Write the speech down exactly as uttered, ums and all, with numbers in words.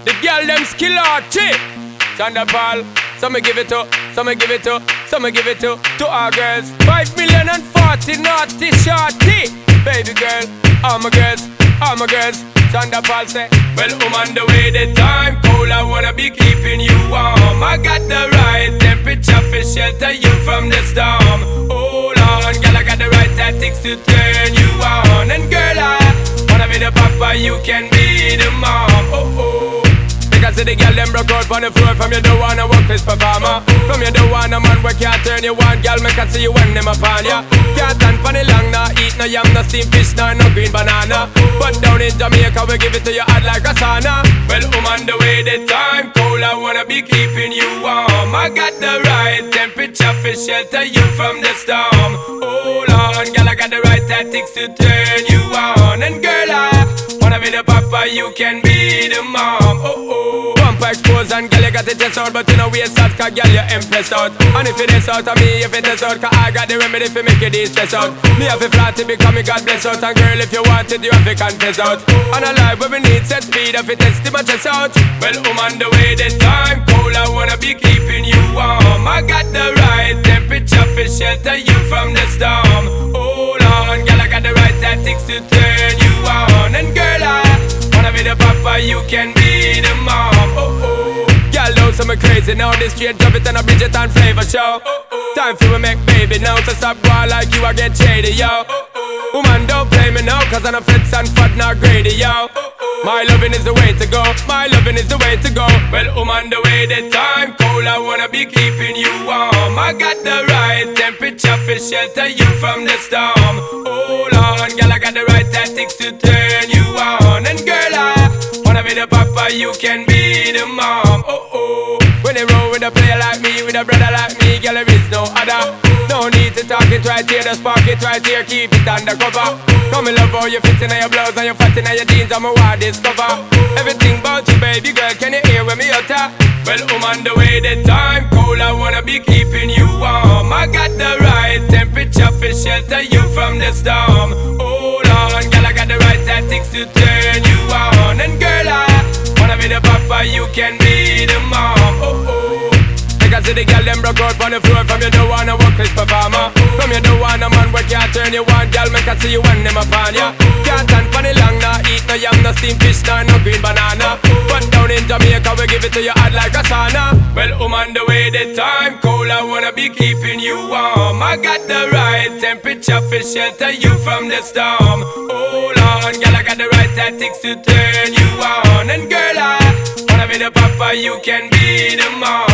The girl them skill arty. Chanda Paul, some me give it to, some me give it to, some me give it to, to our girls. Five million and forty naughty shorty. Baby girl, all my girls, all my girls. Chanda Paul say, well, I'm on the way, the time cold, I wanna be keeping you warm. I got the right temperature for shelter you from the storm. Hold on, girl, I got the right tactics to turn you on. And girl, I wanna be the papa, you can be the mom. Oh, oh. Because the girl them broke out on the floor. From you don't wanna work this performer. From you don't wanna man where can't turn you on. Girl, make I see you when them upon ya. Can't stand for the long, nah eat no yam, no steamed fish, nah no green banana. But down in Jamaica we give it to you hot like a sauna. Well, I'm on the way, the time cold, I wanna be keeping you warm. I got the right temperature for shelter you from the storm. Hold on, girl, I got the right tactics to turn you on. And girl, I wanna be the papa, you can be the mom. Oh oh. Bumper exposed and girl, you got the chest out, but you know waist out, cause girl, you impressed out. And if it is out of me, if it is out, cause I got the remedy for make you de-stress out. Me have a flat to become me God bless out. And girl, if you want it, you have to confess out. And a life where we need set speed, if it is to my chest out. Well, I'm on the way, the time cold, I wanna be keeping you warm. I got the right temperature for shelter you from the storm. Hold on, girl, I got the right tactics to turn you on. And girl, I wanna be the papa, you can be the mom. Oh oh. Girl, know some crazy now. This straight drop it and a Bridget and flavor show. Oh, oh. Time for we make baby now. So stop going like you, I get shady, yo. Oh, oh. Woman, don't play me now, cause I'm a fits and fat, not greedy, yo. Oh, oh. My loving is the way to go. My loving is the way to go. Well, I'm on the way, the time cold, I wanna be keeping you warm. I got the right temperature for shelter you from the storm. Hold on, girl, I got the right tactics to turn you on. And girl, I wanna be the papa, you can be the mom. Oh oh. When they roll with a player like me, with a brother like me, girl, there is no other. No need to talk it right here, just spark it right here, keep it undercover. Come and love how you fit in your blouse and you fat in your jeans, I'm a wild discover. Everything about you, baby girl, can you hear when me utter? Well, I'm on the way, the time cold, I wanna be keeping you warm. I got the right temperature for shelter you from the storm. Hold on, girl, I got the right tactics to turn you on. And girl, I wanna be the papa, you can be the mom. Oh oh. Because the girl them broke out on the floor. From you don't wanna work this performer. From you don't wanna man where can't turn you on. Girl, make I see you when them upon ya. Can't stand for the long, nah eat no yam, no steamed fish, nah no green banana. But down in Jamaica we give it to you hot like a sauna. Well, I'm on the way, the time cold, I wanna be keeping you warm. I got the right temperature for shelter you from the storm. Hold on, girl, I got the right tactics to turn you on. And girl, I wanna be the papa, you can be the mom.